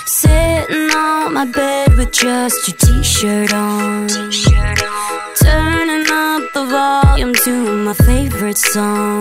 Sitting on my bed with just your t-shirt on, turning up the volume to my favorite song.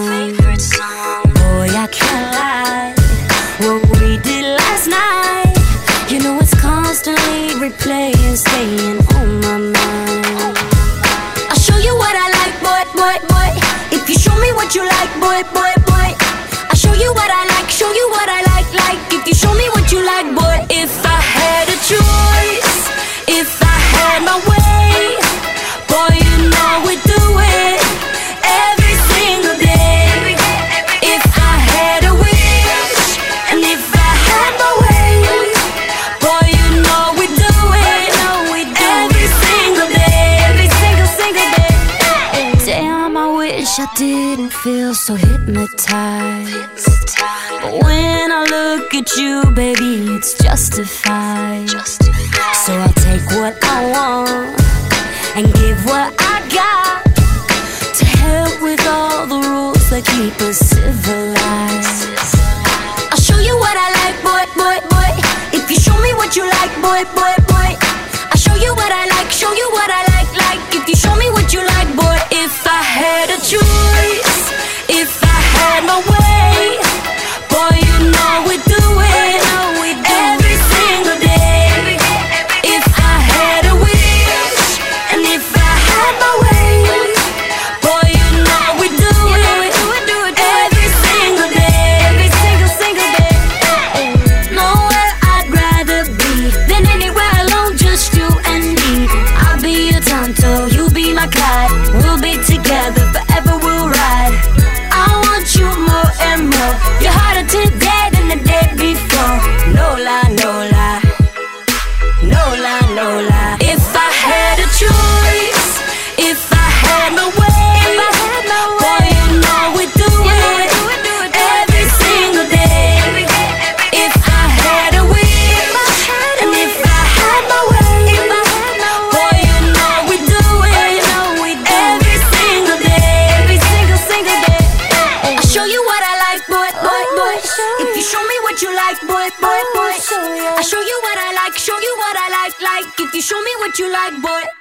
Boy, I can't lie, what we did last night, you know it's constantly replaying, staying on my mind. I'll show you what I like, boy, boy, boy. If you show me what you like, boy, boy, boy, I'll show you what I like, show you what I like. If you show me what you like, boy. If I had a choice, if I had my way, boy, you know we'd do it every single day. If I had a wish, and if I had my way, boy, you know we'd do it every single day. Every single day. Damn, I wish I didn't feel so hypnotized, but when I look at you, baby, it's justified. So I'll take what I want and give what I got, to help with all the rules that keep us civilized. I'll show you what I like, boy, boy, boy. If you show me what you like, boy, boy, boy, I'll show you what I like, show you what I like. If you show me what you like, boy. If I had a choice, if I had my way, boy, you know we'd do it every single day. If I had a wish, and if I had my way, boy, you know we'd do it every single day. Every single day. Nowhere I'd rather be than anywhere alone, just you and me. I'll be your Tonto, you be my Clyde. We'll be together forever, we'll ride. I want you more and more. You're harder today than the day before. No lie, no lie, no lie, no lie. If I had a choice, if I had my way, boy, you know we'd do it every single day. If I had a wish, and if I had my way, boy, you know we'd do it every single day. Every single day. I'll show you what I like, boy, boy, boy. If you show me what you like, boy, boy, boy, I'll show you what I like, show you what I like. If you show me what you like, boy.